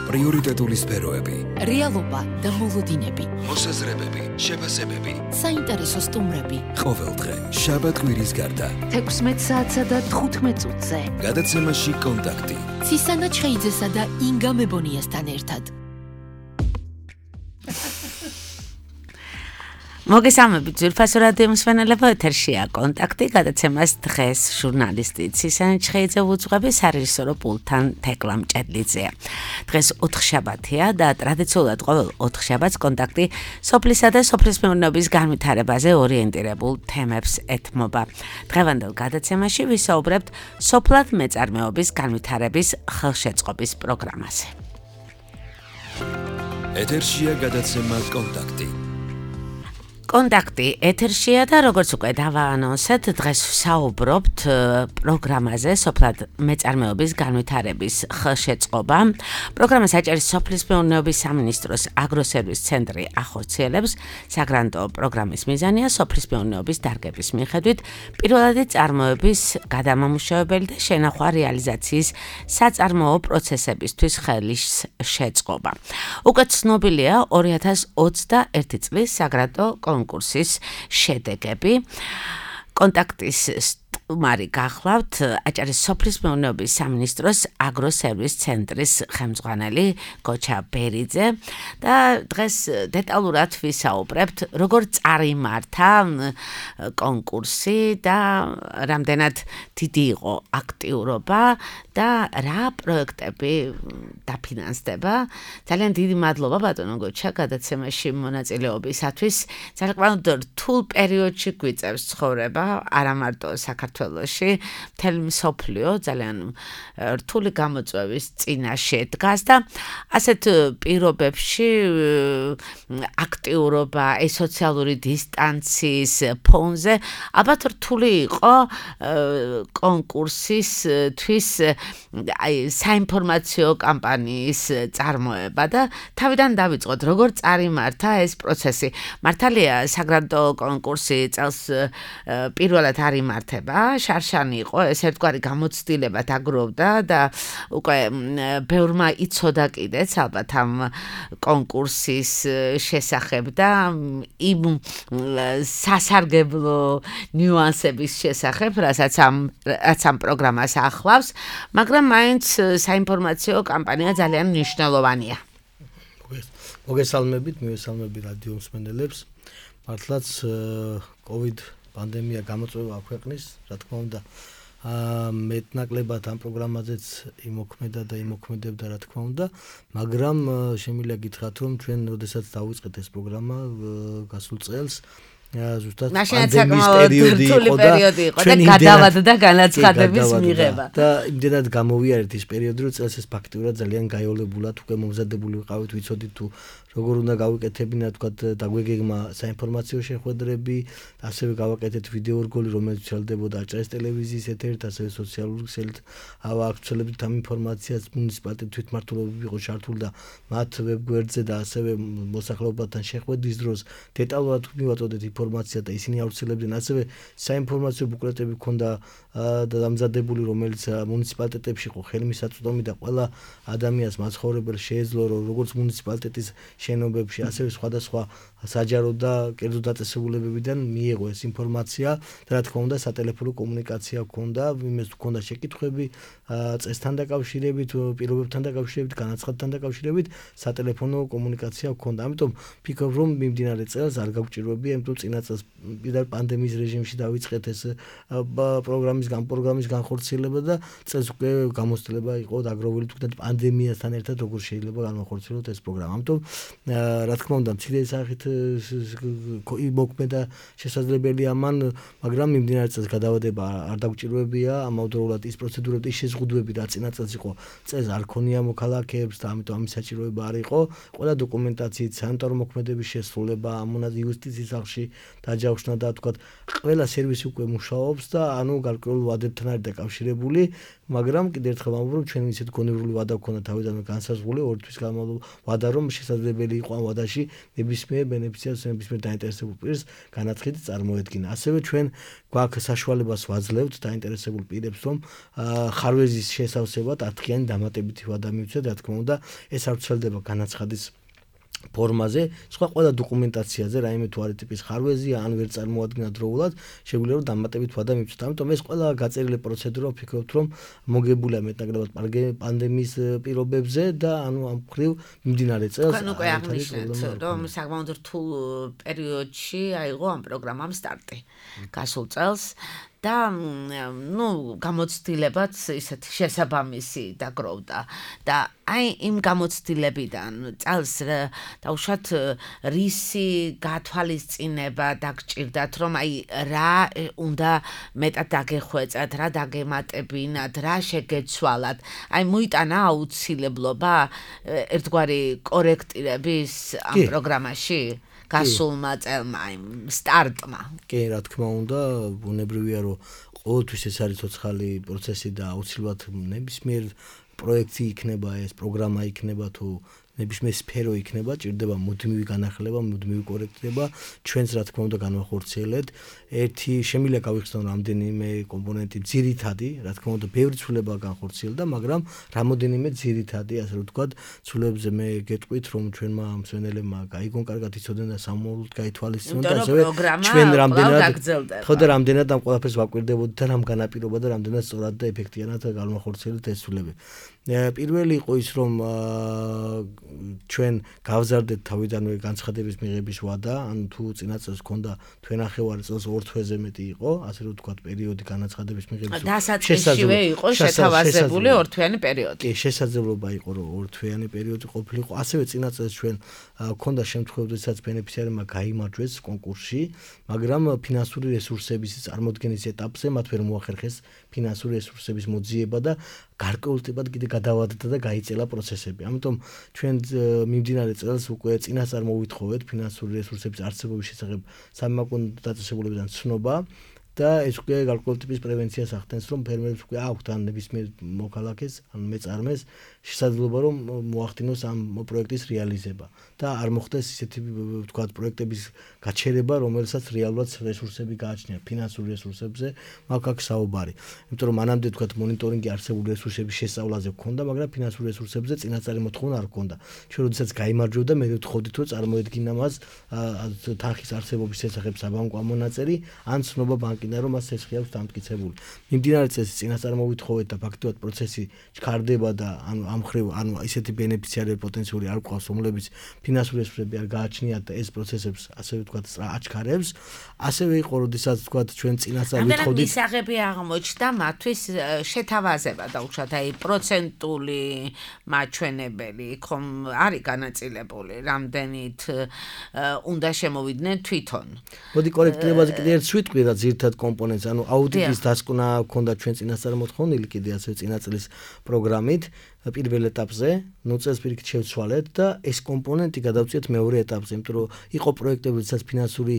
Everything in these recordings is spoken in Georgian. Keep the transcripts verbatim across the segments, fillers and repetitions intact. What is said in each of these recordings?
პრიორიტეტული სფეროები, რეალობა და მოლოდინები, მოსაზრებები, შეფასებები, საინტერესო სტუმრები. ყოველდღე შაბათ კვირის გარდა თექვსმეტ საათსა და თხუთმეტ წუთზე გადაცემაში კონტაქტი ცისანა ჩხეიძესა და ინგა მებონიასთან ერთად. მოგესალმებით ძვირფასო რადიო მსმენელებო, ეთერშია კონტაქტი, გადაცემას დღეს ჟურნალისტი ცისანა ჩხეიძე უძღვები, სარეჟისორო პულტთან თეკლა მჭედლიძეა. დღეს ოთხშაბათია და ტრადიციულად ყოველ ოთხშაბათს კონტაქტი სოფლისა და სოფლის მეურნეობის განვითარებაზე ორიენტირებულ თემებს ეთმობა. დღევანდელ გადაცემაში ვისაუბრებთ სოფლად მეწარმეობის განვითარების ხელშეწყობის პროგრამაზე. ეთერშია გადაცემა კონტაქტი. კონტაქტი ეთერშია და როგორც უკვე დავაანონსეთ, დღეს ვსაუბრობთ პროგრამაზე სოფლად მეწარმეობის განვითარების ხელშეწყობა. პროგრამას აჭარის სოფლის მეურნეობის სამინისტროს აგროსერვის ცენტრი ახორციელებს. საგრანტო პროგრამის მიზანია სოფლის მეურნეობის დარგების მიხედვით პირველადი წარმოების გადამამუშავებელი და შენახვა რეალიზაციის საწარმოო პროცესებისთვის ხელის შეწყობა. უკვე ცნობილია ორი ათას ოცდაერთი წლის საგრანტო კონკურსის შედეგები. კონტაქტის სტუმარი გახლავთ აჭარის სოფლის მეურნეობის სამინისტროს აგროსერვის ცენტრის ხელმძღვანელი გოჩა ბერიძე და დღეს დეტალურად ვისაუბრებთ, როგორ წარიმართა კონკურსი და რამდენად დიდი იყო აქტიურობა და რა პროექტები დაფინანსდება. ძალიან დიდი მადლობა ბატონო გოჩა გადაცემაში მონაწილეობისათვის. ძალიან რთულ პერიოდში გვიწევს ცხოვრება, არა მარტო საქართველოში, მთელი მსოფლიო ძალიან რთული გამოწვევის წინაშე დგას და ასეთ პირობებში აქტიურობა, სოციალური დისტანციის ფონზე ალბათ რთული იყო კონკურსისთვის აი საინფორმაციო კამპანიის წარმოება და თავიდან დავიწყოთ, როგორ წარიმართა ეს პროცესი. მართალია საგრანტო კონკურსი წელს პირველად არ იმართება, შარშანი იყო, ეს ერთგვარი გამოცდილება დაგროვდა და უკვე ბევრმა იცოდა კიდეც ალბათ ამ კონკურსის შესახებ და იმ სასარგებლო ნიუანსების შესახებ, რასაც ამ რაც ამ პროგრამას ახლავს, მაგრამ მაინც საინფორმაციო კამპანია ძალიან მნიშვნელოვანია. მოგესალმებით, მივესალმები რადიო მსმენელებს. მართლაც COVID პანდემია გამოწვევა აქვეყნის, რა თქმა უნდა, მეტნაკლებად ამ პროგრამაზეც იმოქმედა და იმოქმედებდა, რა თქმა უნდა, მაგრამ შემიძლია გითხრათ, რომ ჩვენ როდესაც დავიწყეთ ეს პროგრამა გასულ წელს, ზუსტად პანდემიის პერიოდი იყო და ჩვენ გადავადდა განაცხადების მიღება. და იმდენად გამოვიარეთ ის პერიოდი, რომ წელს ეს ფაქტიურად ძალიან გაიოლებულად უკვე მომზადებული ვიყავით, ვიცოდით თუ როგორ უნდა გავიკეთებინა, თქვათ, დაგვეგეგმა საინფორმაციო შეხვედრები, ასევე გავაკეთეთ ვიდეო რგოლი, რომელიც ვრცელდებოდა აჭარის ტელევიზიის ეთერით, ასევე სოციალური ქსელით ავააქცევლებდით ამ ინფორმაციას, მუნიციპალიტეტი თვითმმართველობები იყო ჩართული და მათ ვებგვერდზე და ასევე მოსახლეობასთან შეხვედრის დროს დეტალურად მივაწოდეთ ინფორმაცია და ისინი ავრცელებდნენ, ასევე საინფორმაციო ბუკლეტები ჰქონდა დამზადებული, რომელიც მუნიციპალიტეტებში იყო ხელმისაწვდომი და ყველა ადამიანს მაცხოვრებელს შეეძლო, რომ როგორც მუნიციპალიტეტის შენობებში, ასევე სხვადასხვა საჯარო და კერძო დაწესებულებებიდან მიიღო ეს ინფორმაცია და რა თქმა უნდა სატელეფონო კომუნიკაცია ჰქონდა, იმეს ჰქონდა შეკითხვები წესთან დაკავშირებით, პირობებთან დაკავშირებით, განაცხადთან დაკავშირებით, სატელეფონო კომუნიკაცია ჰქონდა. ამიტომ ვფიქრობ, რომ მიმდინარე წელს არ გაგვჭირვებია, იმიტომ წინა წელს პირდაპირ პანდემიის რეჟიმში დავიწყეთ ეს პროგრამის პროგრამის განხორციელება და წელს უკვე გამოცდილება იყო დაგროვილი თუნდაც პანდემიასთან ერთად როგორ შეიძლება განახორციელოთ ეს პროგრამა. ამიტომ რა თქმა უნდა მცირე სახით მოქმედა შესაძლებელია მან, მაგრამ მიმდინარე წელს გადავადება არ დაგვჭირვებია, ამავდროულად ის პროცედურები, ის შეზღუდვები, რაც წინა წელს იყო, წელს არ ქონია მოქალაქეებს და ამიტომ ამის საჭიროება არ იყო. ყველა დოკუმენტაციით, სანიტარო მოქმედების შესრულება, იუსტიციის სახლში დაჯავშნა და თქვა ყველა სერვისი უკვე მუშაობს და ანუ გარკვეულ ვადებთან არის დაკავშირებული, მაგრამ კიდევ ერთხელ ვამბობ, რომ ჩვენ ისეთ გონივრული ვადა გქონდა თავიდანვე განსაზღვრული ორი თვის განმავლობაში ვადა, რომ შესაძლებელი იყო ამ ვადაში ნებისმიერ ბენეფიციარს, ნებისმიერ დაინტერესებულ პირს განაცხადი წარმოედგინა. ასევე ჩვენ გვაქვს საშუალებას ვაძლევთ დაინტერესებულ პირებს, რომ ხარვეზის შესავსებად ათქიანი დამატებითი ვადა მივცეთ, რა თქმა უნდა, ეს არ ვრცელდება განაცხადის ფორმაზე, სხვა ყველა დოკუმენტაციაზე, რაიმე თუ არის ტიპის ხარვეზია, ან ვერ წარმოადგინა დროულად, შეგვიძლია რომ დამატებით ვადა მივცეთ. ამიტომ ეს ყველა გაწერილი პროცედურა ვფიქრობთ, რომ მოგებულია მეტნაკლებად პანდემიის პირობებზე და ანუ ამ მხრივ მიმდინარე წელს თქვენ უკვე აღნიშნეთ, რომ საკმაოდ რთულ პერიოდში აიღო ამ პროგრამამ სტარტი გასულ წელს. და ნუ გამოცდილებაც ისეთი შესაბამისი დაგროვდა და აი იმ გამოცდილებიდან წელს დავუშვათ რისი გათვალისწინება დაგჭირდათ რომ აი რა უნდა მეტად დაგეხვეწათ, რა დაგემატებინათ, რა შეგეცვალათ, აი მოიტანა აუცილებლობა ერთგვარი კორექტირების ამ პროგრამაში გასულმა წელმა იმ სტარტმა. კი, რა თქმა უნდა, ბუნებრივია, რომ ყოველთვის ეს არის ცოცხალი პროცესი და აუცილებლად ნებისმიერ პროექტი იქნება ეს, პროგრამა იქნება თუ ნებისმიერ სფერო იქნება, ჭირდება მუდმივი განახლება, მუდმივი კორექტირება, ჩვენც რა თქმა უნდა განვახორციელეთ. ერთი შემიძლია გავიხსნათ რამდენიმე კომპონენტი ძირითადი, რა თქმა უნდა, ბევრი ცვლილება განხორციელდა, მაგრამ რამოდენიმე ძირითადი, ასე რომ ვთქვათ, ცვლილებებზე მე გეტყვით, რომ ჩვენმა მსვენელებმა გაიგონ კარგად იცოდნენ და სამმავლოდ გაითვალისწინონ და ასევე ჩვენ რამდენად ხო და რამდენად ამ ყველაფერს ვაკვირდებოდით და რამ განაპირობა და რამდენად სწორად და ეფექტიანად განვახორციელეთ ეს ცვლილებები. პირველი იყო ის, რომ ჩვენ გავზარდეთ თავიდანვე განცხადების მიღების ვადა, ანუ თუ წინა წელს ჰქონდა თვენახევარი წელს ორ თვეზე მეტი იყო, ასე რომ ვთქვათ, პერიოდი განაცხადების მიღების დასაწყისშივე იყო შეთავაზებული ორთვიანი პერიოდი. კი, შესაძლებლობა იყო, რომ ორთვიანი პერიოდი ყოფილიყო. ასევე წინა წელს ჩვენ ჰქონდა შემთხვევები, როდესაც ბენეფიციარებმა გაიმარჯვეს კონკურსში, მაგრამ ფინანსური რესურსების წარმოდგენის ეტაპზე მათ ვერ მოახერხეს ფინანსური რესურსების მოძიება და გარკვეულწილად კიდე გადავადდა და გაიწელა პროცესები. ამიტომ ჩვენ მიმდინარე წელს უკვე წინასწარ მოვითხოვეთ ფინანსური რესურსების არსებობის შესახებ სამმაკვანო დაწესებულებიდან ცნობა და ეს უკვე გარკვეული ტიპის პრევენციას ახდენს, რომ ფერმერებს უკვე აქვთ ან ნებისმიერ მოქალაქეს, ან მეწარმეს შესაძლებლობა რომ მოახდინოს ამ პროექტის რეალიზება და არ მოხდეს ისეთი ვთქვათ პროექტების გაჩერება, რომელსაც რეალურად რესურსები გააჩნია ფინანსური რესურსებზე, მაგ აქ საუბარი. იმიტომ რომ მანამდე ვთქვათ მონიტორინგი არსებული რესურსების შესწავლაზე გქონდა, მაგრამ ფინანსური რესურსებზე წინასწარი მოთხოვნა არ გქონდა. ჩვენ როდესაც გაიმარჯვებდა, მე ვთხოვდით რომ წარმოედგინა მას თანხის არსებობის შესახებ საბანკო ამონაწერი, ან ცნობა ბანკიდან რომ მას ეს ხიავს დამტკიცებული. მიმდინარე წელს წინასწარ მოვითხოვეთ და ფაქტობრივად პროცესი ჩქარდება და ანუ ამ ხრივ ანუ ისეთი ბენეფიციარები პოტენციური არ გვყავს, რომლებიც ფინანსური რესურსები არ გააჩნიათ და ეს პროცესებს ასე ვთქვათ აჩქარებს. ასევე იყო, როდესაც ვთქვათ ჩვენ წინასწარ ვითხოვდით. ამიტომ მისაღები აღმოჩნდა მათთვის შეთავაზება დაუშვათ აი პროცენტული მაჩვენებელი, ხომ არის განაწილებული, რამდენით უნდა შემოვიდნენ თვითონ. მოდი კორექტირებაზე კიდე ერთ ვიტყვი რა ძირითად კომპონენტს, ანუ აუდიტის დასკვნა ჰქონდა ჩვენ წინასწარ მოთხოვნილი კიდე ასე წინა წლის პროგრამით. პირველ ეტაპზე, ნუ წელს პირიქით შევცვალეთ და ეს კომპონენტი გადავწიეთ მეორე ეტაპზე, იმიტომ რომ იყო პროექტები, სადაც ფინანსური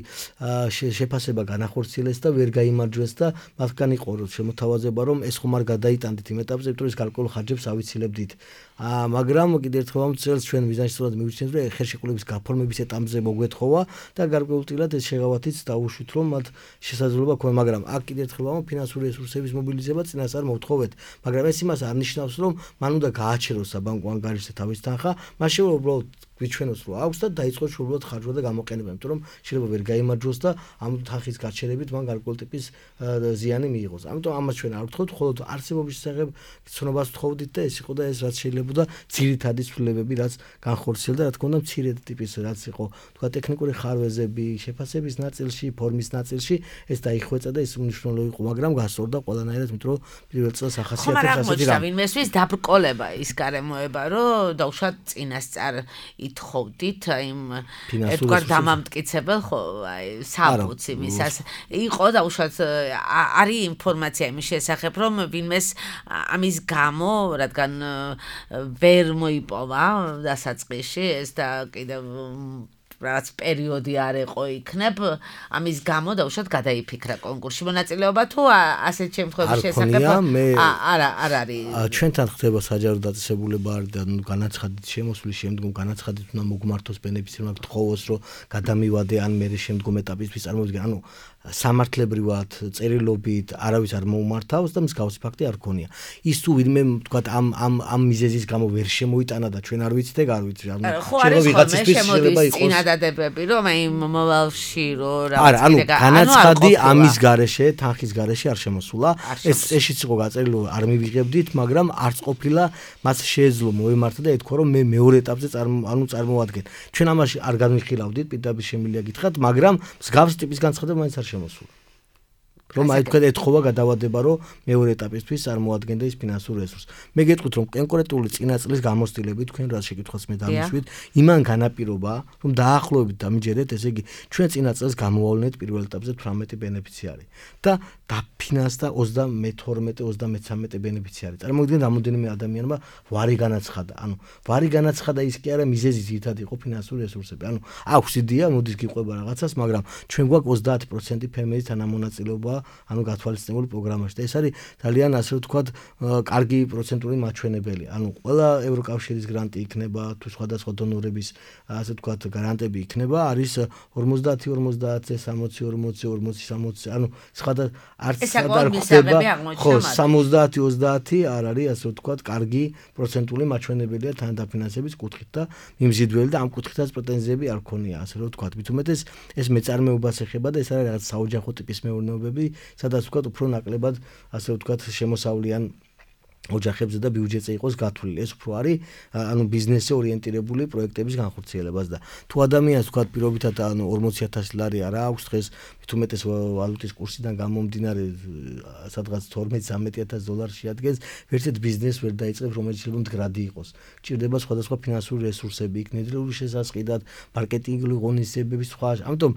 შეფასება განახორციელეს და ვერ გაიმარჯვეს და მათგან იყო შემოთავაზება, რომ ეს ხომ არ გადაიტანდით იმ ეტაპზე, იმიტომ რომ ეს გარკვეულ ხარჯებს ავიცილებდით. მაგრამ კიდე ერთხელ ამ წელს ჩვენ მიზანშეწონად მივიჩნევთ, რომ ხერშეკრულების გაფორმების ეტაპზე მოგვეთხოვა და გარკვეულწილად ეს შეღავათიც დაუშვით, რომ მათ შესაძლებლობა ჰქონდა, მაგრამ აქ კიდე ერთხელ ამ ფინანსური რესურსების მობილიზება წინასწარ მოვთხოვეთ, მაგრამ ეს იმას არ ნიშნავს, რომ მან უნდა გააჩეროს საბანკო ანგარიშზე თავის თანხა, მაშინ უბრალოდ გვიჩვენოს რომ აქვს და დაიწყოს უბრალოდ ხარჯვა და გამოყენება, იმიტომ რომ შეიძლება ვერ გაიმარჯვოს და ამ თანხის გაჩერებით მან გარკვეული ტიპის ზიანი მიიღოს. ამიტომ ამას ჩვენ არ ვთხოვთ, მხოლოდ არსებობის შესახებ ცნობას ვთხოვდით და ეს იყო და ეს რაც შეიძლება და ძირითადი ცვლილებები, რაც განხორციელდა, რა თქმა უნდა, მცირე ტიპის რაც იყო, თქვა ტექნიკური ხარვეზები, შეფასების ნაწილში, ფორმის ნაწილში, ეს დაიხვეწა და ეს უნიშნელო იყო, მაგრამ გასწორდა ყველანაირად, იმიტომ რომ პირველ წელს ახასიათებს ასეთი რამ. ვინმესთვის დაბრკოლება ის გარემოება, რომ დაუშვათ წინასწარ ითხოვდით იმ ერთგვარ დამამტკიცებელ ხო აი საბუთს იმისას იყო დაუშვათ არის ინფორმაცია იმის შესახებ რომ ვინმეს ამის გამო რადგან ვერ მოიპოვა დასაწყისში ეს და კიდევ რაღაც პერიოდი არ იყო იქნებ, ამის გამო დაუშვათ გადაიფიქრა კონკურსში მონაწილეობა თუ ასეთ შემთხვევების შესახებ არა არ არის. ჩვენთან ხდება საჯარო დაწესებულება არ და განაცხადით შემოსვლის შემდგომ განაცხადით უნდა მოგმართოს ბენეფიციარმა გთხოვოს რომ გადამივადე ან მე შემდგომ ეტაპისთვის წარმოვიდგენ. ანუ სამართლებრივად წერილობით არავის არ მოუმართავს და მსგავსი ფაქტი არ ქონია. ის თუ ვინმე თქვა ამ ამ ამ მიზეზის გამო ვერ შემოიტანა და ჩვენ არ ვიცით ეგ არ ვიცით. ანუ შეიძლება ვიღაცისთვის შეიძლება იყოს წინადადებები რომ აი მომავალში რომ რაღაც არა ანუ განაცხადი ამის გარეშე თანხის გარეშე არ შემოსულა. ეს ეშიც იყო გაწერილი არ მივიღებდით, მაგრამ არც ყოფილა მას შეეძლო მოემართა და ეთქვა რომ მე მეორე ეტაპზე ანუ წარმოვადგენ. ჩვენ ამაში არ განვიხილავდით, პირდაპირ შემიძლია გითხრათ, მაგრამ მსგავსი ტიპის განცხადება მაინც არ შემოსულა. რომ აი თქვენ ეთხოვა გადავადება რომ მეორე ეტაპისთვის წარმოადგენდა ის ფინანსურ რესურსს. მე გეტყვით რომ კონკრეტული წინაწლის გამოცდილებით თქვენ რა შეკითხვას მე დამიშვით, იმან განაპირობა რომ დაახლოებით დამიჯერეთ, ესე იგი ჩვენ წინაწლს გამოავლენეთ პირველ ეტაპზე თვრამეტი ბენეფიციარი და დაფინანსდა ოცდამეთორმეტე ოცდამეცხრამეტე ბენეფიციარი. წარმოგიდგენთ რამოდენიმე ადამიანმა ვარი განაცხადა. ანუ ვარი განაცხადა ის კი არა მიზეზი ძირითადად იყო ფინანსური რესურსები. ანუ აქვს იდეა, მოდის გიყვება რაღაცას, მაგრამ ჩვენ გვაქვს ოცდაათი პროცენტი ფემეის თანამონაწილეობა ანუ გათვალისწინებული პროგრამაში და ეს არის ძალიან ასე ვთქვათ კარგი პროცენტული მაჩვენებელი. ანუ ყველა ევროკავშირის გრანტი იქნება თუ სხვადასხვა დონორების ასე ვთქვათ გარანტები იქნება, არის ორმოცდაათი ორმოცდაათზე სამოცი ორმოცი ორმოცი სამოცი ანუ სხვადასხვა არც არ ხდება ხო სამოცდაათი ოცდაათი არ არის ასე ვთქვათ კარგი პროცენტული მაჩვენებელია თანადაფინანსების კუთხით და მიმზიდველი და ამ კუთხითაც პრეტენზიები არ ქონია ასე რომ ვთქვათ. მით უმეტეს ეს მეწარმეობას ეხება და ეს არის რაღაც საოჯახო ტიპის მეურნეობები, სადაც ვთქვათ უფრო ნაკლებად ასე ვთქვათ შემოსავლიან ოჯახებზე და ბიუჯეტზე იყოს გათვლილი. ეს უფრო არის ანუ ბიზნესზე ორიენტირებული პროექტების განხორციელებას და თუ ადამიანს ვთქვათ პირობითად ანუ ორმოცი ათასი ლარი არა აქვს დღეს მით უმეტეს ვალუტის კურსიდან გამომდინარე სადღაც თორმეტ სამეტი ათასი დოლარი შეადგენს, ვერცერთ ბიზნესს ვერ დაიწყებს რომელიც შეიძლება მდგრადი იყოს. ჭირდება სხვადასხვა ფინანსური რესურსები იქ ნედლეული შესაწყიდად, მარკეტინგული ღონისძიებების სხვა. ამიტომ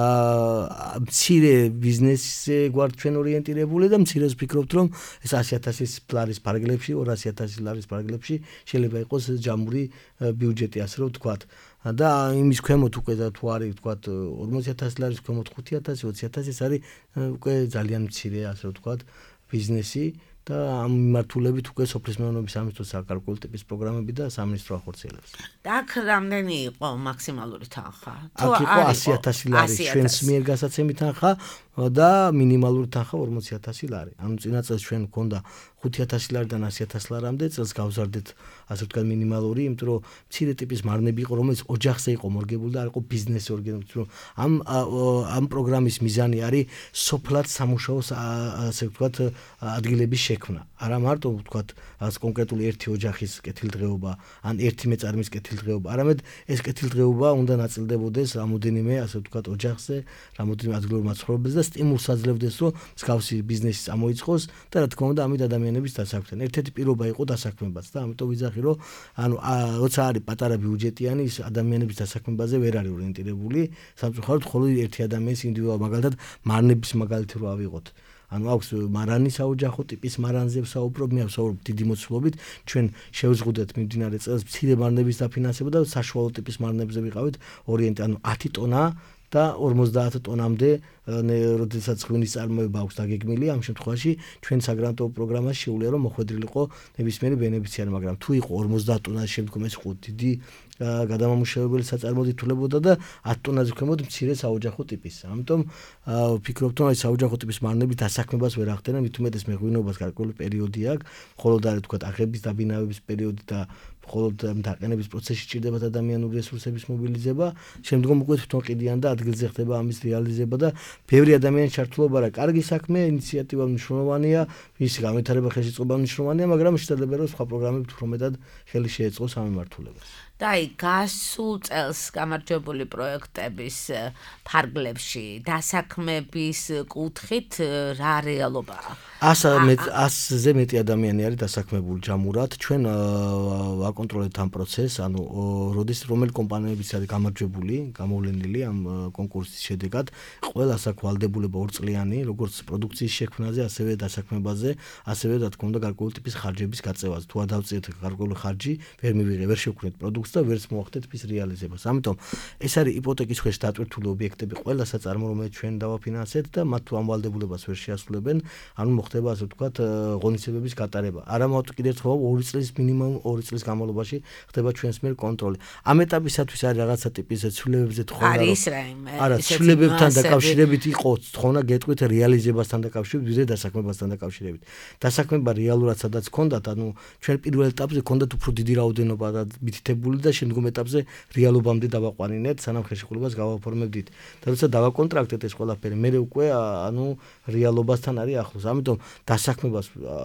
მცირე ბიზნესზე გვართ ჩვენ ორიენტირებული და მცირეს ვფიქრობთ რომ ეს ასი ათასის ლარის ფარგლებში ორასი ათასი ლარის ფარგლებში შეიძლება იყოს ჯამური ბიუჯეტი ასე რომ ვთქვათ. და იმის ქვემოთ უკვე თუ არის ვთქვათ ორმოცი ათასი ლარის ქვემოთ ხუთი ათასი ოცი ათასი ეს არის უკვე ძალიან მცირე ასე რომ ვთქვათ ბიზნესი და ამ მიმართულებით უკვე სოფლის მეურნეობის სამინისტროს საკალკულო ტიპის პროგრამები და სამინისტრო ახორციელებს. და აქ რამდენი იყო მაქსიმალური თანხა? თუ არის ასი ათასი ლარი ჩვენს მიერ გასაცემი თანხა და მინიმალური თანხა ორმოცი ათასი ლარი. ანუ წინა წელს ჩვენ გქონდა ხუთი ათასი ლარიდან ასი ათასი ლარამდე წელს გავზარდეთ ასე ვთქვათ მინიმალური, იმიტომ რომ მცირე ტიპის მარნები იყო, რომელიც ოჯახზე იყო მორგებული და არ იყო ბიზნესი ორგანიზებული. რომ ამ ამ პროგრამის მიზანი არის სოფლად სამუშაოს ასე ვთქვათ ადგილების შექმნა. არა მარტო ვთქვათ რაღაც კონკრეტული ერთი ოჯახის კეთილდღეობა ან ერთი მეწარმის კეთილდღეობა, არამედ ეს კეთილდღეობა უნდა ნაწილდებოდეს რამოდენიმე ასე ვთქვათ ოჯახზე, რამოდენიმე ადგილობრივ მაცხოვრებელს და სტიმულს აძლევდეს, რომ მსგავსი ბიზნესი წამოიწყოს და რა თქმა უნდა ამით ადამიანების დასაქმება. ერთ-ერთი პირობა იყო დასაქმებაც და ამიტომ ვიძახი რომ ანუ როცა არის პატარა ბიუჯეტიანი ის ადამიანების დასაქმებაზე ვერ არის ორიენტირებული, სამწუხაროდ მხოლოდ ერთი ადამიანის ინდივიდუალურ მაგალითად მარნების მაგალითი რო ავიღოთ. ანუ აქვს მარანი საოჯახო ტიპის მარანზე ვსაუბრობ, მე ვსაუბრობ დიდი მოცულობით, ჩვენ შევზღუდეთ მიმდინარე წელს მცირე მარნების დაფინანსება და საშუალო ტიპის მარნებზე ვიყავით ორიენტი, ანუ ათი ტონა და ორმოცდაათ ტონამდე როდესაც ღვინის წარმოება აქვს დაგეგმილი, ამ შემთხვევაში ჩვენ საგრანტო პროგრამაში შეუძლია რომ მოხვედრილიყო ნებისმიერი ბენეფიციარი, მაგრამ თუ იყო ორმოცდაათ ტონას შემდგომ ეს იყო დიდი გადამამუშავებელი საწარმოო თულებოდა და ათი ტონაზე ქვემოთ მცირე საოჯახო ტიპის. ამიტომ ვფიქრობ რომ აი საოჯახო ტიპის მარნები დასაქმებას ვერ ახდენენ, მით უმეტეს მეღვინეობას გარკვეული პერიოდი აქვს, მხოლოდ არის თქვა აღების დაბინავების პერიოდი და მხოლოდ დაყენების პროცესში ჭირდებათ ადამიანური რესურსების მობილიზება, შემდგომ უკვე თვითონ ყიდიან და ადგილზე ხდება ამის რეალიზება და ბევრი ადამიანის ჩართულობა რა კარგი საქმე, ინიციატივა მნიშვნელოვანია, ის განვითარება ხელში წყობა მნიშვნელოვანია, მაგრამ შეიძლება რომ სხვა პროგრამები უფრო მეტად ხელი შეეწყოს ამ მიმართულებას. და აი გასულ წელს გამარჯვებული პროექტების ფარგლებში დასაქმების კუთხით რა რეალობაა? ასზე მეტი ადამიანი არის დასაქმებული ჯამურად. ჩვენ ვაკონტროლებთ ამ პროცესს, ანუ როდის რომელი კომპანიებიც არის გამარჯვებული, გამოვლენილი ამ კონკურსის შედეგად, ყველას აქვს ვალდებულება ორწლიანი, როგორც პროდუქციის შექმნაზე, ასევე დასაქმებაზე, ასევე რა თქმა უნდა გარკვეული ტიპის ხარჯების გაწევაზე. თუ არ დავწიეთ გარკვეული ხარჯი, ვერ მივიღე, ვერ შევქმნით პროდუქტს და ვერ სტრესს მოახდეთ მის რეალიზებას. ამიტომ ეს არის იპოთეკის ქვეშ დატვირთული ობიექტები, ყველა საწარმო, რომელიც ჩვენ დავაფინანსეთ და მათ თუ ამ ვალდებულებას ვერ შეასრულებენ, ანუ მოხდება ასე ვთქვათ ღონისძიებების გატარება. არა მარტო კიდევ ერთხელ ორი წლის მინიმუმ ორი წლის განმავლობაში ხდება ჩვენს მიერ კონტროლი. ამ ეტაპისათვის არის რაღაცა ტიპის ცვლილებებზე თხოვნა. არის რაიმე. არა, ცვლილებებთან დაკავშირებით იყო თხოვნა გეტყვით რეალიზებასთან დაკავშირებით, ვიდრე დასაქმებასთან დაკავშირებით. დასაქმება რეალურად სადაც ჰქონდათ, ანუ ჩვენ პირველ ეტაპზე ჰქონდათ უფრო დიდი რაოდენობა და მითითებული და შემდგომ ეტაპზე რეალობამდე დავაყვანინეთ, სანამ ხელშეკრულებას გავაფორმებდით. და როცა დავაკონტრაქტეთ ეს ყველაფერი, მე უკვე ანუ რეალობასთან არის ახლოს. ამიტომ დასაქმებას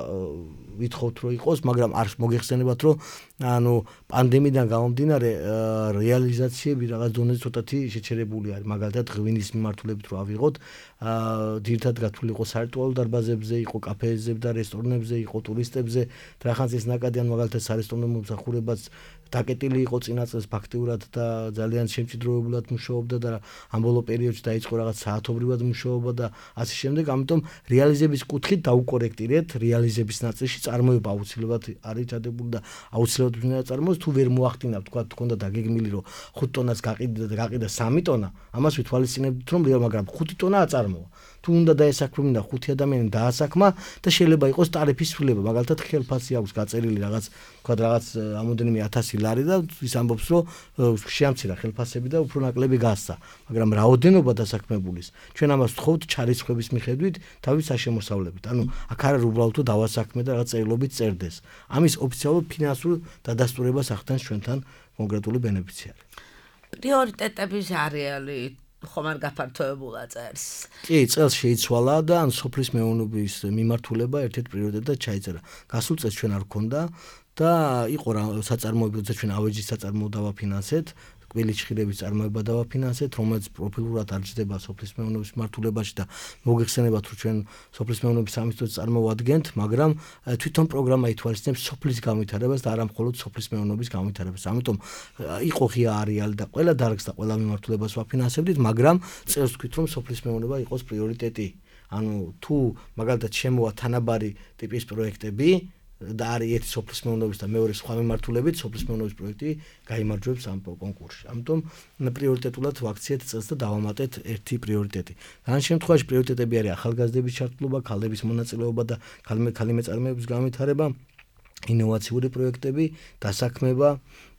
ვითხოვთ რომ იყოს, მაგრამ არ მოგეხსენებათ რომ ანუ პანდემიიდან გამომდინარე რეალიზაციები რაღაც დონეზე ცოტათი შეჩერებული არის. მაგალითად ღვინის მიმართულებით რო ავიღოთ, ძირითადად გათვლილი იყო სარიტუალურ დარბაზებზე, იყო კაფეებზე და რესტორნებზე, იყო ტურისტებზე, ტრახანძის ნაკადიან მაგალითად სარესტორნო მომსახურებაც დაკეტილი იყო წინა წელს ფაქტიურად და ძალიან შემჭიდროებულად მუშაობდა და ამ ბოლო პერიოდში დაიწყო რაღაც საათობრივად მუშაობა და ასე შემდეგ. ამიტომ რეალიზების კუთხით დაუკორექტირეთ, რეალიზების ნაწილში წარმოება აუცილებლად არის ჩადებული და აუცილებლად უნდა წარმოოს. თუ ვერ მოახდინავთ, თქვა თქონდა დაგეგმილი რომ ხუთ ტონას გაყიდა და გაყიდა სამი ტონა, ამას ვითვალისწინებთ რომ რეალ, მაგრამ ხუთი ტონა აწარმოა. თუ უნდა დაესაქმებინა ხუთი ადამიანი დაასაქმა და შეიძლება იყოს ტარიფის ცვლილება. მაგალითად ხელფასი აქვს გაწერილი რაღაც, თქვა რაღაც ამოდენიმე ათასი ლარი და ის ამბობს რომ შეამცირა ხელფასები და უფრო ნაკლები გასცა. მაგრამ რაოდენობა დასაქმებულის ჩვენ ამას ვთხოვთ ჩარიცხვის მიხედვით თავის საშემოსავლებით. ანუ აქ არ არის უბრალოდ დავასაქმე და რაღაც წერილობით წერდეს. ამის ოფიციალურ ფინანსურ დადასტურებას ახდენს ჩვენთან კონკრეტული ბენეფიციარი. პრიორიტეტების არეალი ხომ არ გაფართოებულა წერს. კი, წელს შეიცვალა და ან სოფლის მეურნეობის მიმართულება ერთ-ერთ პრიორიტეტად ჩაიწერა. გასულ წელს ჩვენ არ გქონდა და იყო რა საწარმოები, როცა ჩვენ ავეჯის საწარმოო დავაფინანსეთ, კბილის ჭხირების წარმოება დავაფინანსეთ, რომელიც პროფილურად არ ჯდება სოფლის მეურნეობის მიმართულებაში და მოგეხსენებათ რომ ჩვენ სოფლის მეურნეობის სამინისტროს წარმოვადგენთ, მაგრამ თვითონ პროგრამა ითვალისწინებს სოფლის განვითარებას და არა მხოლოდ სოფლის მეურნეობის განვითარებას. ამიტომ იყო ღია არეალი და ყველა დარგს და ყველა მიმართულებას ვაფინანსებდით, მაგრამ წელს ვთქვით რომ სოფლის მეურნეობა იყოს პრიორიტეტი. ანუ თუ მაგალითად შემოვა თანაბარი ტიპის პროექტები და არის ერთი სოფლის მეურნეობის და მეორე სხვა მიმართულებით, სოფლის მეურნეობის პროექტი გაიმარჯვებს ამ კონკურსში. ამიტომ პრიორიტეტულად ვაქციეთ წელს და დავამატეთ ერთი პრიორიტეტი. ამ შემთხვევაში პრიორიტეტები არის ახალგაზრდების ჩართულობა, ქალების მონაწილეობა და ქალი მეწარმეების განვითარება, ინოვაციური პროექტები, დასაქმება.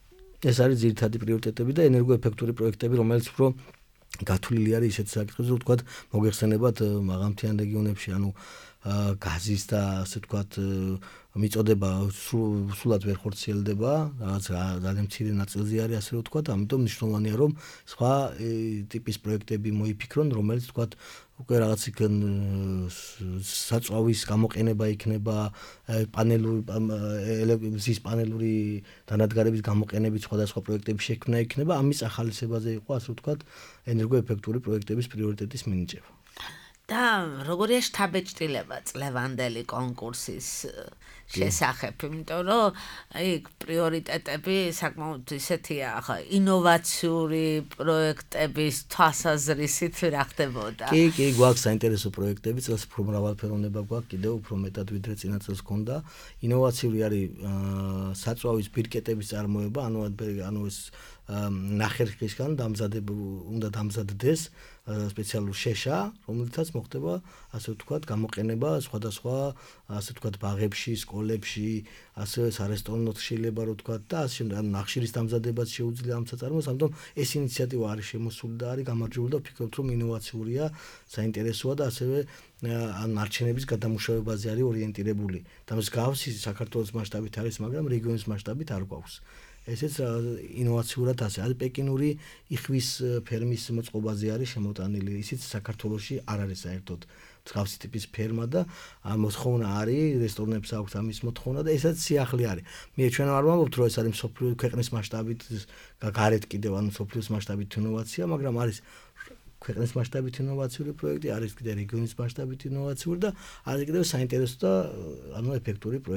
ეს არის ძირითადი პრიორიტეტები და ენერგოეფექტური პროექტები, რომელიც უფრო გათვლილი არის ისეთ საკითხებზე, რომ თქვათ მოგეხსენებათ მაღალმთიან რეგიონებში, ანუ გაზის და ასე ვთქვათ მიწოდება სულად ვერ ხორციელდება, რაღაც ძალიან მცირე ნაწილზე არის ასე ვთქვათ, ამიტომ მნიშვნელოვანია რომ სხვა ტიპის პროექტები მოიფიქრონ, რომელიც ვთქვათ უკვე რაღაც იქენ საწვავის გამოყენება იქნება, პანელური ელექტრიკის პანელური დანადგარების გამოყენებით სხვადასხვა პროექტების შექმნა იქნება, ამის ახალისებაზე იყო ასე ვთქვათ ენერგოეფექტური პროექტების პრიორიტეტის მინიჭება. და როგორია შთაბეჭდილება წლევანდელი კონკურსის შესახებ, იმიტომ რომ აი პრიორიტეტები საკმაოდ ისეთია, ახლა ინოვაციური პროექტების თვალსაზრისით რა ხდებოდა? კი, კი, გვაქვს საინტერესო პროექტები, წელს უფრო მრავალფეროვნება გვაქვს, კიდევ უფრო მეტად ვიდრე წინა წელს ჰქონდა. ინოვაციური არის საწვავის ბირკეტების წარმოება, ანუ ანუ ეს ნახერხისგან დამზადება უნდა დამზადდეს სპეციალურ შეშა, რომელთაც მოხდება ასე ვთქვათ გამოყენება სხვადასხვა ასე ვთქვათ ბაღებში, სკოლებში, ასევე სარესტორნო შეიძლება რო ვთქვათ და ასე შემდეგ, ანუ ნახშირის დამზადებაც შეუძლია ამ საწარმოს, ამიტომ ეს ინიციატივა არის შემოსული და არის გამარჯვებული და ვფიქრობთ რომ ინოვაციურია, საინტერესოა და ასევე ან არჩენების გადამუშავებაზე არის ორიენტირებული. და მსგავსი საქართველოს მასშტაბით არის, მაგრამ რეგიონის მასშტაბით არ გვაქვს. ესეც ინოვაციურად ასე არის პეკინური იხვის ფერმის მოწყობაზე არის შემოტანილი, ისიც საქართველოში არ არის საერთოდ მსგავსი ტიპის ფერმა და მოთხოვნა არის, რესტორნებს აქვს ამის მოთხოვნა და ესაც სიახლე არის. მე ჩვენ არ ვამბობთ რომ ეს არის მსოფლიო ქვეყნის მასშტაბით გარეთ კიდევ ანუ მსოფლიოს მასშტაბით ინოვაცია, მაგრამ არის ქვეყნის მასშტაბით ინოვაციური პროექტი, არის კიდევ რეგიონის მასშტაბით ინოვაციური და არის კიდევ საინტერესო და ანუ ეფექტური პროექტები.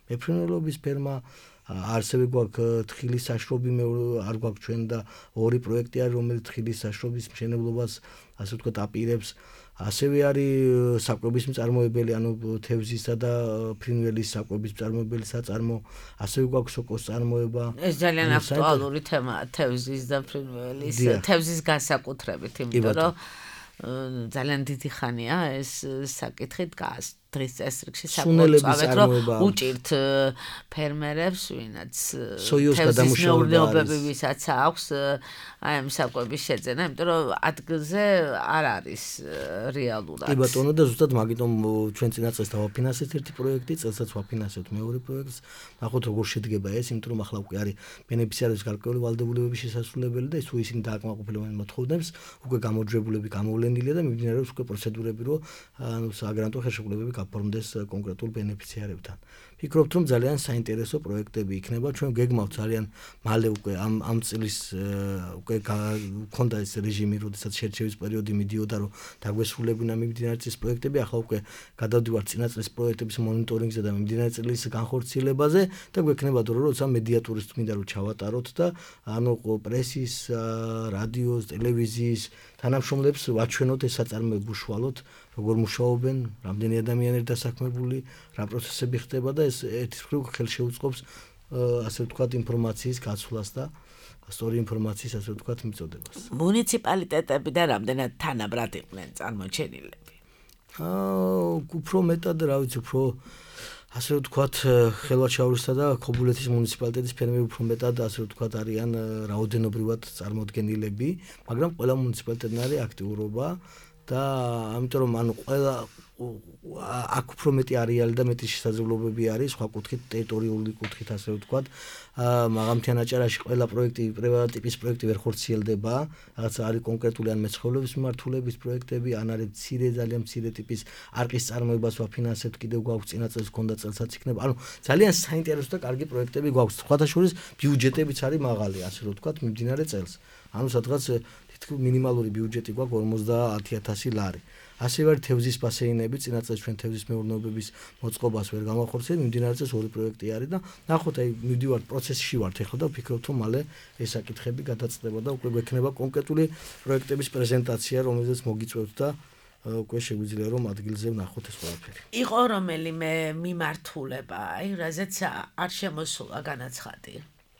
მეფრინველობის ფერმა, ასევე გვაქვს თხილის საშრობი, არ გვაქვს ჩვენ და ორი პროექტი არის, რომელიც თხილის საშრობის მშენებლობას, ასე ვთქვათ, აპირებს. ასევე არის საკვების მწარმოებელი, ანუ თევზისა და ფრინველის საკვების მწარმოებელი საწარმო, ასევე გვაქვს სოკოს წარმოება. ეს ძალიან აქტუალური თემაა, თევზის და ფრინველის, თევზის განსაკუთრებით, იმიტომ რომ ძალიან დიდი ხანია ეს საკითხი დგას. დღის წესრიგში საკუთრებით რომ უჭირთ ფერმერებს, ვინაც თევზის მეურნეობები ვისაც აქვს აი ამ საკვების შეძენა, იმიტომ რომ ადგილზე არ არის რეალურად. კი ბატონო, და ზუსტად მაგიტომ ჩვენ წინა წელს დავაფინანსეთ ერთი პროექტი, წელსაც ვაფინანსებთ მეორე პროექტს. ნახოთ როგორ შედგება ეს, იმიტომ რომ ახლა უკვე არის ბენეფიციარების გარკვეული ვალდებულებების შესასრულებელი და ის თუ ისინი დააკმაყოფილებენ მოთხოვნებს, უკვე გამოძრებულები გამოვლენილია და მიმდინარეობს უკვე პროცედურები, რომ ანუ საგრანტო ხელშეკრულებები გაფორმდეს კონკრეტულ ბენეფიციარებთან. ფიქრობთ, რომ ძალიან საინტერესო პროექტები იქნება. ჩვენ გეგმავთ ძალიან მალე უკვე ამ ამ წლის უკვე გქონდა ეს რეჟიმი, როდესაც შერჩევის პერიოდი მიდიოდა, რომ დაგვესრულებინა მიმდინარე წლის პროექტები. ახლა უკვე გადავდივართ წინა წლის პროექტების მონიტორინგზე და მიმდინარე წლის განხორციელებაზე და გვექნება დრო, როცა მედიატურის მინდა რომ ჩავატაროთ და ანუ პრესის, რადიოს, ტელევიზიის თანამშრომლებს ვაჩვენოთ ეს საწარმოები უშუალოდ, როგორ მუშაობენ, რამდენი ადამიანია დასაქმებული, რა პროცესები ხდება და ეს ერთ მხრივ ხელშეუწყობს ასე ვთქვათ ინფორმაციის გაცვლას და სწორი ინფორმაციის ასე ვთქვათ მიწოდებას. მუნიციპალიტეტები და რამდენად თანაბრად იყვნენ წარმოჩენილები? აა უფრო მეტად, რა ვიცი, უფრო ასე ვთქვათ ხელვაჩაურისა და ქობულეთის მუნიციპალიტეტის ფერმერები უფრო მეტად ასე ვთქვათ არიან რაოდენობრივად წარმოდგენილები, მაგრამ ყველა მუნიციპალიტეტთან არის აქტიურობა და ამიტომ რომ ანუ ყველა აქ უფრო მეტი არეალი და მეტი შესაძლებლობები არის სხვა კუთხით, ტერიტორიული კუთხით ასე ვთქვათ. მაღალმთიან აჭარაში ყველა პროექტი, პირველ ტიპის პროექტი ვერ ხორციელდება, რაღაც არის კონკრეტული ან მეცხოველების მიმართულების პროექტები, ან არის მცირე, ძალიან მცირე ტიპის არყის წარმოებას ვაფინანსებთ, კიდევ გვაქვს წინა წელს ქონდა წელსაც იქნება. ანუ ძალიან საინტერესო და კარგი პროექტები გვაქვს. სხვათა შორის ბიუჯეტებიც არის მაღალი, ასე ვთქვათ, მიმდინარე წელს. ანუ სადღაც თითქმის მინიმალური ბიუჯეტი გვაქვს ორმოცდაათი ათასი ლარი. ასევე არის თევზის ბასეინები, წინა წელს ჩვენ თევზის მეურნეობების მოწყობას ვერ გამახორციელებთ, მიმდინარე წელს ორი პროექტი არის და ნახოთ, აი მივდივართ პროცესში ვართ ეხლა და ვფიქრობთ, რომ მალე ეს საკითხები გადაწყვეტება და უკვე გვექნება კონკრეტული პროექტების პრეზენტაცია, რომელზეც მოგიწევთ და უკვე შეგვიძლია რომ ადგილზე ვნახოთ ეს ყველაფერი. იყო რომელიმე მიმართულება, აი რაზეც არ შემოსულა განაცხადი?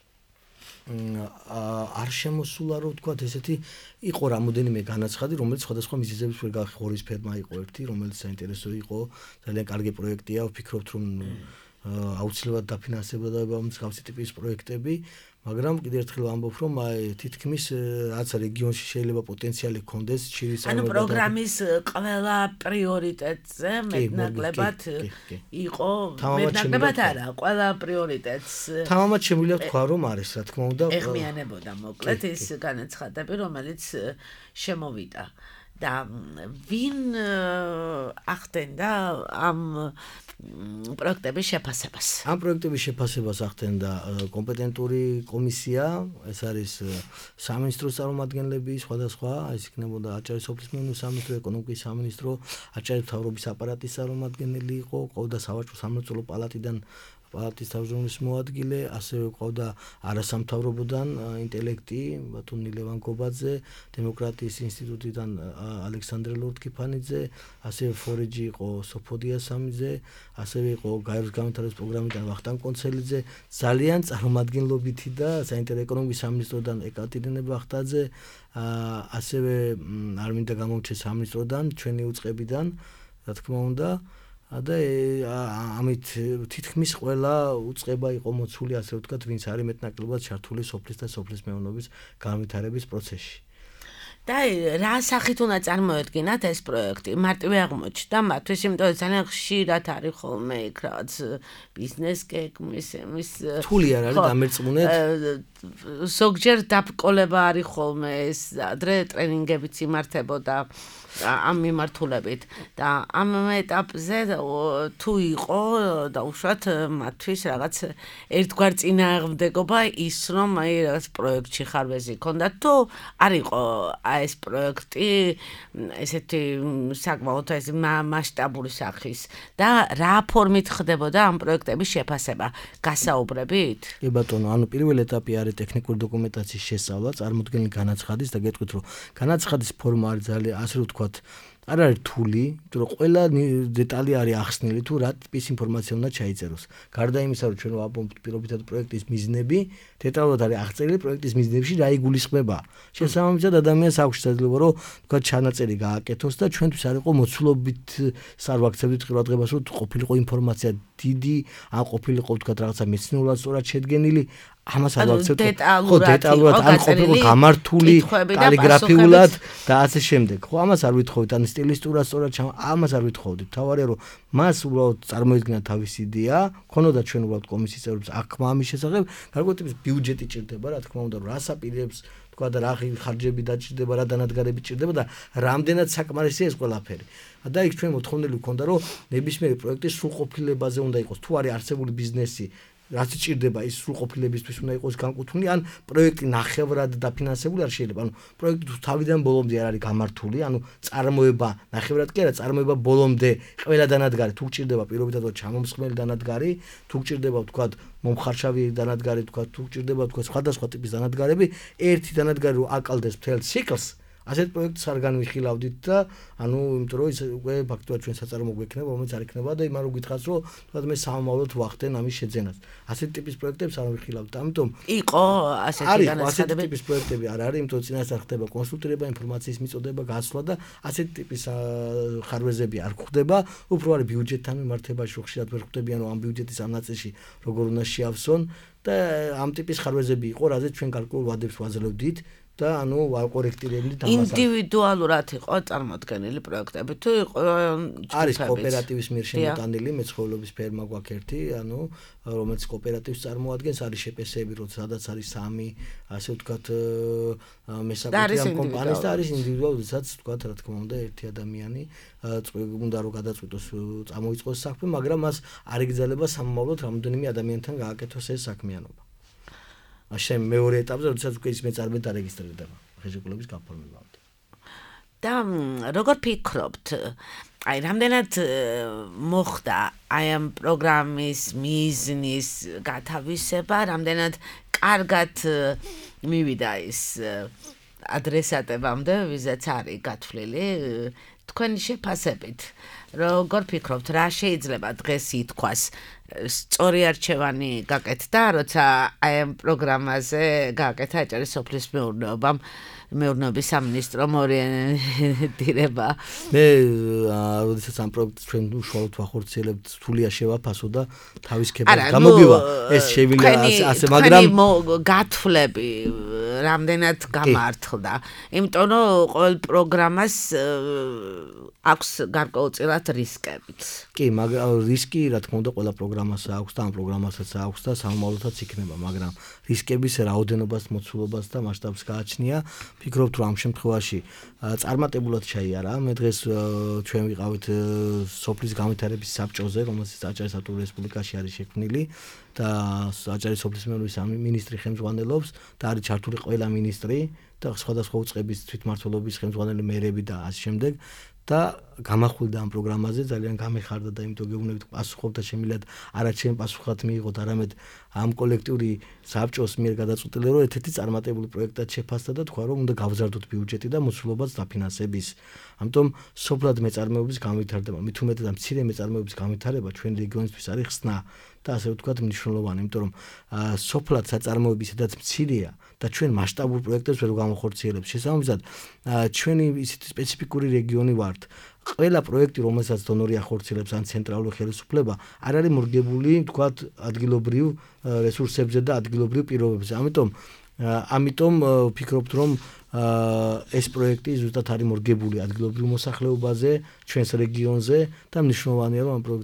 არ შემოსულა რომ ვთქვათ ესეთი იყო რამოდენიმე განაცხადი, რომელიც სხვადასხვა მიზეზების ვერ გახორის ფერმა იყო ერთი, რომელიც საინტერესო იყო, ძალიან კარგი პროექტია, ვფიქრობთ რომ აუცილებლად დაფინანსებოდა მსგავსი ტიპის პროექტები, მაგრამ კიდევ ერთხელ ვამბობ, რომ თითქმის რაც რეგიონში შეიძლება პოტენციალი ჰქონდეს, ჩირის ანუ პროგრამის ყველა პრიორიტეტზე მეტნაკლებად იყო, მეტნაკლებად არა, ყველა პრიორიტეტს თამამად შემიძლია თქვა, რომ არის, რა თქმა უნდა, ეხმიანებოდა მოკლედ ის განაცხადები, რომელიც შემოვიდა. და ვინ ახდენდა ამ პროექტების შეფასებას? ამ პროექტების შეფასებას ახდენდა კომპეტენტური კომისია, ეს არის სამინისტროს წარმომადგენლები, სხვადასხვა, ეს იქნებოდა აჭარის სოფლის მეურნეობის სამინისტრო, ეკონომიკის სამინისტრო, აჭარის მთავრობის აპარატის წარმომადგენელი იყო, ყავდა სავაჭრო სამლოცველო პალატიდან პალატის თავმჯდომარის მოადგილე, ასევე ყავდა არასამთავრობოდან ინტელექტი, ბატონი ლევან გობაძე, დემოკრატიის ინსტიტუტიდან ალექსანდრე ლორდ-კიფანიძე, ასევე ფორეჯი იყო სოფოდია სამიძე, ასევე იყო გაეროს განვითარების პროგრამიდან ვახტანგ კონცელიძე, ძალიან წარმომადგენლობითი და საინტერესო ეკონომიკის სამინისტროდან ეკატერინე ბახტაძე, ასევე არ მინდა გამოვჩეს სამინისტროდან, ჩვენი უწყებიდან, რა თქმა უნდა. და ამით თითქმის ყველა უწყება იყო მოცული, ასე ვთქვათ, ვინც არის მეტნაკლებად ჩართული სოფლის და სოფლის მეურნეობის განვითარების პროცესში. და რა სახით უნდა წარმოედგინათ ეს პროექტი? მარტივი აღმოჩნდა მათთვის, იმიტომ რომ ძალიან ხშირად არის ხოლმე იქ რაღაც ბიზნეს გეგმის, εμის რთული არ არის დამერწმუნეთ. ზოგჯერ დაბრკოლება არის ხოლმე ეს ადრე ტრენინგებიც იმართებოდა ამ მიმართულებით და ამ ეტაპზე თუ იყო და უშუალოდ მათთვის რაღაც ერთგვარ წინააღმდეგობა ის რომ აი რაღაც პროექტში ხარვეზი ქონდათ თუ არ იყო აი ეს პროექტი ესეთი საკმაოდ ეს მასშტაბური სახის და რა ფორმით ხდებოდა ამ პროექტების შეფასება გასაუბრებით? კი ბატონო, ანუ პირველ ეტაპი არის ტექნიკური დოკუმენტაციის შესწავლა, წარმოდგენილი განაცხადის და გეტყვით რომ განაცხადის ფორმა არის ძალიან ასე რომ ვთქვათ არ არის რთული, იმიტომ რომ ყველა დეტალი არის ახსნილი თუ რა ტიპის ინფორმაცია უნდა ჩაიწეროს. გარდა იმისა, რომ ჩვენ ვაპოვებთ პირობითად პროექტის მიზნები, დეტალურად არის აღწერილი პროექტის მიზნებში რა იგულისხმება. შესაბამისად ადამიანს აქვს შესაძლებლობა რომ თქვა ჩანაწერი გააკეთოს და ჩვენთვის არ იყო მოცულობით არ ვაქცევდით ყურადღებას რომ ყოფილიყო ინფორმაცია დიდი, ან ყოფილიყო თქვა რაღაცა მეცნიერულად სწორად შედგენილი ამას არ ვაქცევთ ხო დეტალურად ან ყოფილიყო გამართული კალიგრაფიულად და ასე შემდეგ. ხო ამას არ ვითხოვით ან სტილისტურად სწორად ამას არ ვითხოვდით. თავარია რომ მას უბრალოდ წარმოედგინა თავისი იდეა, ქონოდა ჩვენ უბრალოდ კომისიის წევრებს აღქმა ამის შესახებ, გარკვეული ტიპის ბიუჯეტი ჭირდება, რა თქმა უნდა, რას აპირებს, თქვა და რა ხარჯები დაჭირდება, რა დანადგარები ჭირდება და რამდენად საკმარისია ეს ყველაფერი. და იქ ჩვენ მოთხოვნილი ვქონდა, რომ ნებისმიერი პროექტი სრულყოფილებაზე უნდა იყოს. თუ არის არსებული ბიზნესი რაც ჭირდება ის სრულყოფილებისთვის უნდა იყოს განკუთვნილი ან პროექტი ნახევრად დაფინანსებული არ შეიძლება. ანუ პროექტი თუ თავიდან ბოლომდე არ არის გამართული, ანუ წარმოება ნახევრად კი არა, წარმოება ბოლომდე ყველა დანადგარი თუ ჭირდება პირობითად ჩამომსხმელი დანადგარი, თუ ჭირდება ვთქვათ მომხარშავი დანადგარი, ვთქვათ თუ ჭირდება ვთქვათ სხვადასხვა ტიპის დანადგარები, ერთი დანადგარი რომ აკალდეს მთელ ციკლს ასეთ პროექტს არ განვიხილავდით და ანუ იმიტომ რომ ის უკვე ფაქტობრივად ჩვენ საწარმო გვექნება, რომელიც არ იქნება და იმან რო გითხრას რომ თქვათ მე სამომავლოდ ვახდენ ამის შეძენას. ასეთ ტიპის პროექტებს არ ვიხილავთ. ამიტომ იყო ასეთი განაცხადებები. ასეთი ტიპის პროექტები არ არის, იმიტომ რომ წინასწარ ხდება კონსულტირება, ინფორმაციის მიწოდება, გასვლა და ასეთი ტიპის ხარვეზები არ გვხდება. უფრო არის ბიუჯეტთან მიმართებაში, რომ ხშირად ვერ ხვდებიან რომ ამ ბიუჯეტის ამ ნაწილში როგორ უნდა შეავსონ და ამ ტიპის ხარვეზები იყო, რაზეც ჩვენ გარკვეულ ვადებს ვაძლევდით. და ანუ ვაკორექტირებდით ამას. ინდივიდუალურად იყო წარმოდგენილი პროექტები თუ იყო არის კოოპერატივის მიერ შემოტანილი მეცხოველობის ფერმა გვაქვს ერთი, ანუ რომელიც კოოპერატივს წარმოადგენს, არის შეპესები, სადაც არის სამი, ასე ვთქვათ, მესაკუთრე ამ კომპანიის და არის ინდივიდუალური, სადაც ვთქვათ, რა თქმა უნდა, ერთი ადამიანი უნდა რომ გადაწყვიტოს წამოიწყოს საქმე, მაგრამ მას არ იგრძელება სამომავლოდ რამდენიმე ადამიანთან გააკეთოს ეს საქმიანობა. ასე მეორე ეტაპზე, როდესაც უკვე ის მეწარმე დარეგისტრირდება ხელშეკრულების გაფორმებამდე. და როგორ ფიქრობთ, აი რამდენად მოხდა აი ამ პროგრამის მიზნის გათავისება, რამდენად კარგად მივიდა ის ადრესატებამდე, ვიზაც არის გათვლილი თქვენი შეფასებით. როგორ ფიქრობთ, რა შეიძლება დღეს ითქვას? სწორი არჩევანი გაკეთდა, როცა აი ამ პროგრამაზე გააკეთა აჭარის სოფლის მეურნეობამ მეურნეობის სამინისტრომ ორიენტირება. მე როდესაც ამ პროექტს ჩვენ უშუალოდ ვახორციელებთ, სულია შევაფასო და თავის ქებას გამოგივა ეს შევიდა ასე, მაგრამ გათვლები რამდენად გამართლდა. იმიტომ რომ ყოველ პროგრამას აქვს გარკვეულწილად რისკებიც. კი, მაგრამ რისკი რა თქმა უნდა ყველა პროგრამას აქვს და ამ პროგრამასაც აქვს და სამომავლოდაც იქნება, მაგრამ რისკების რაოდენობას, მოცულობას და მასშტაბს გააჩნია. ფიქრობთ რომ ამ შემთხვევაში წარმატებულად ჩაიარა. მე დღეს ჩვენ ვიყავით სოფლის განვითარების საბჭოზე, რომელსაც აჭარის ავტონომიურ რესპუბლიკაში არის შექმნილი და აჭარის სოფლის მეურნეობის მინისტრი ხელმძღვანელობს და არის ჩართული ყველა მინისტრი და სხვადასხვა უწყების თვითმმართველობის ხელმძღვანელი მერები და ასე შემდეგ. და გამახვილდა ამ პროგრამაზე ძალიან გამეხარდა და იმიტომ გეუბნებით პასუხობ და შემიძლიათ არა ჩემ პასუხად მიიღოთ, არამედ ამ კოლექტიური საბჭოს მიერ გადაწყვეტილი რომ ერთ-ერთი წარმატებული პროექტად შეფასდა და თქვა რომ უნდა გავზარდოთ ბიუჯეტი და მოცულობაც დაფინანსების. ამიტომ სოფლად მეწარმეობის განვითარება, მით უმეტად მცირე მეწარმეობის განვითარება ჩვენ რეგიონისთვის არის ხსნა და ასე ვთქვათ მნიშვნელოვანი, იმიტომ რომ სოფლად საწარმოები სადაც მცირეა და ჩვენ მასშტაბურ პროექტებს ვერ გამახორციელებთ. შესაბამისად, ჩვენი ისეთი სპეციფიკური რეგიონი ვართ. ყველა პროექტი, რომელსაც დონორი ახორციელებს ან ცენტრალური ხელისუფლება, არ არის მორგებული, ვთქვათ, ადგილობრივ რესურსებზე და ადგილობრივ პირობებზე. ამიტომ ამიტომ ვფიქრობთ, რომ ეს პროექტი ზუსტად არის მორგებული ადგილობრივ მოსახლეობაზე, ჩვენს რეგიონზე და მნიშვნელოვანია, რომ ამ პროექტმა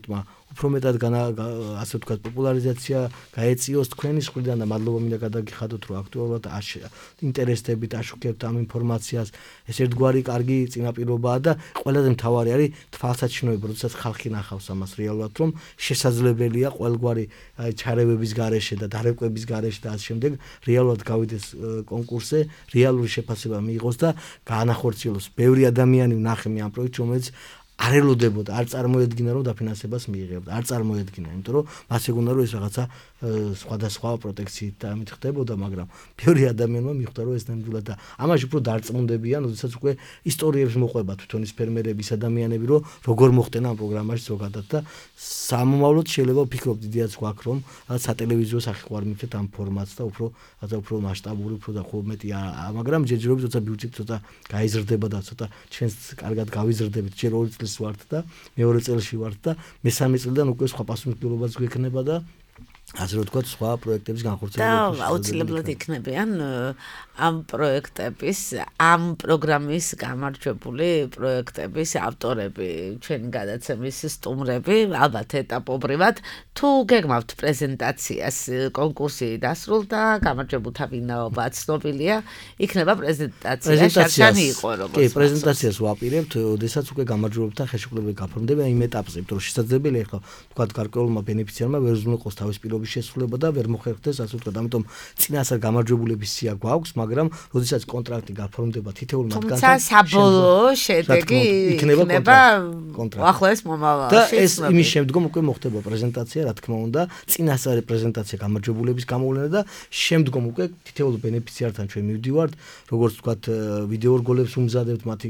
უფრო მეტად ასე ვთქვათ პოპულარიზაცია გაეწიოს თქვენი მხრიდან და მადლობა მინდა გადაგიხადოთ რომ აქტუალურად ინტერესდებით აშუქებთ ამ ინფორმაციას ეს ერთგვარი კარგი წინაპირობაა და ყველაზე მთავარი არის თვალსაჩინოება როდესაც ხალხი ნახავს ამას რეალურად რომ შესაძლებელია ყოველგვარი ჩარევების გარეშე და დარკვევის გარეშე და ამ შემდეგ რეალურად გავიდეს კონკურსზე რეალური შეფასება მიიღოს და გაანახორციელოს ბევრი ადამიანი ვნახე მე ამ პროექტს რომელიც არ ელოდებოდა, არ წარმოედგინა რომ დაფინანსებას მიიღებდა, არ წარმოედგინა, იმიტომ რომ მას ეგონა რომ ეს რაღაცა სხვადასხვა პროტექციით და ამით ხდებოდა, მაგრამ ბევრი ადამიანმა მიხვდა რომ ეს ნამდვილად და ამაში უფრო დარწმუნდებიან, როდესაც უკვე ისტორიებს მოყვება თვითონ ის ფერმერების ადამიანები, რომ როგორ მოხდენა ამ პროგრამაში ზოგადად და სამომავლოდ შეიძლება ვფიქრობ დიდიაც გვაქვს რომ სატელევიზიო სახე ხوار მივცეთ ამ ფორმატს და უფრო რაღაცა უფრო მასშტაბური, უფრო და ხო მეტი, მაგრამ ჯერჯერობით ცოტა ბიუჯეტი ცოტა გაიზრდება და ცოტა ჩვენს კარგად გავიზრდებით, ჯერ ორი წლის ვართ და მეორე წელში ვართ და მესამე წლიდან უკვე სხვა პასუხისმგებლობაც გვექნება და ასე რომ თქვა სხვა პროექტების განხორციელება და აუცილებლად იქნებიან ამ პროექტების ამ პროგრამის გამარჯვებული პროექტების ავტორები ჩვენი გადაცემის სტუმრები ალბათ ეტაპობრივად თუ გეგმავთ პრეზენტაციას კონკურსი დასრულდა გამარჯვებულთა ვინაობა ცნობილია იქნება პრეზენტაცია შარშანი იყო როგორც კი პრეზენტაციას ვაპირებთ ოდესაც უკვე გამარჯვებულთა ხელშეკრულება გაფორმდება იმ ეტაპზე იმიტომ რომ შესაძლებელია ხო თქვა გარკვეულმა ბენეფიციარმა ვერ ზრუნოყოს თავის პირობის შესრულება და ვერ მოხერხდეს ასე ვთქვათ ამიტომ წინასწარ გამარჯვებულების სია გვაქვს მაგრამ როდესაც კონტრაქტი გაფორმდება თითოეულ მათგანთან თუმცა საბოლოო შედეგი იქნება ახლოს მომავალში და ეს იმის შემდგომ უკვე მოხდება პრეზენტაცია რა თქმა უნდა წინასწარი პრეზენტაცია გამარჯვებულების გამოვლენა და შემდგომ უკვე თითოეულ ბენეფიციართან ჩვენ მივდივართ როგორც ვთქვათ ვიდეო რგოლებს უმზადებთ მათი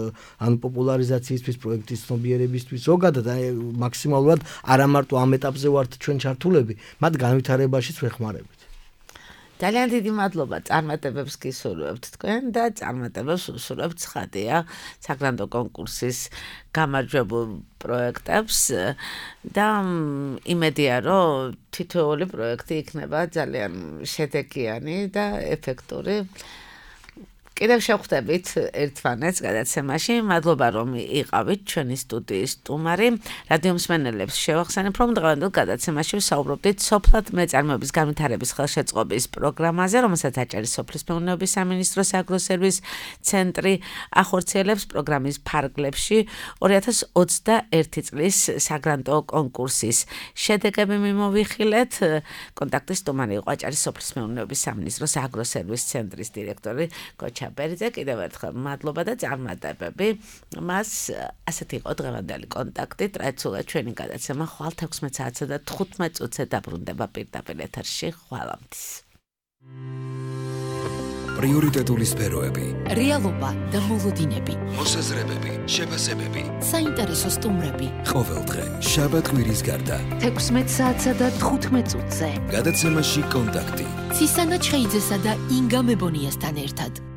ან პოპულარიზაციისთვის პროექტის ცნობიერებისთვის ზოგადად მაქსიმალურად არა მარტო ამ ეტაპზე ვართ ჩვენ ჩართულები მათ განვითარებაშიც ვეხმარებით ძალიან დიდი მადლობა წარმატებებს გისურვებთ თქვენ და წარმატებებს უსურვებთ ცხადია საგრანდო კონკურსის გამარჯვებულ პროექტებს და იმედია რომ თითოეული პროექტი იქნება ძალიან შედეგიანი და ეფექტური კიდევ შევხვდებით ერთმანეთს გადაცემაში. მადლობა რომ იყავით ჩვენი სტუდიის სტუმარი. რადიო მსმენელებს შევახსენებ რომ დღევანდელ გადაცემაში ვსაუბრობდით სოფლად მეწარმეობის განვითარების ხელშეწყობის პროგრამაზე, რომელსაც აჭარის სოფლის მეურნეობის სამინისტროს აგროსერვის ცენტრი ახორციელებს პროგრამის ფარგლებში ორი ათას ოცდაერთი წლის საგრანტო კონკურსის შედეგები მიმოვიხილეთ. კონტაქტის სტუმარი იყო აჭარის სოფლის მეურნეობის სამინისტროს აგროსერვის ცენტრის დირექტორი კოჩა ბერიძე კიდევ ერთხელ მადლობა და წარმატებები მას ასეთი იყო დღევანდელი კონტაქტი ტრადიციულად ჩვენი გადაცემა ხვალ თექვსმეტ საათსა და თხუთმეტ წუთზე დაბრუნდება პირდაპირ ეთერში ხვალამდე პრიორიტეტული სფეროები რეალობა და მოლოდინები მოსაზრებები შეფასებები საინტერესო სტუმრები ყოველდღე შაბათ-კვირის გარდა თექვსმეტ საათსა და თხუთმეტ წუთზე გადაცემაში კონტაქტი ცისანა ჩხეიძესა და ინგა მებონიასთან ერთად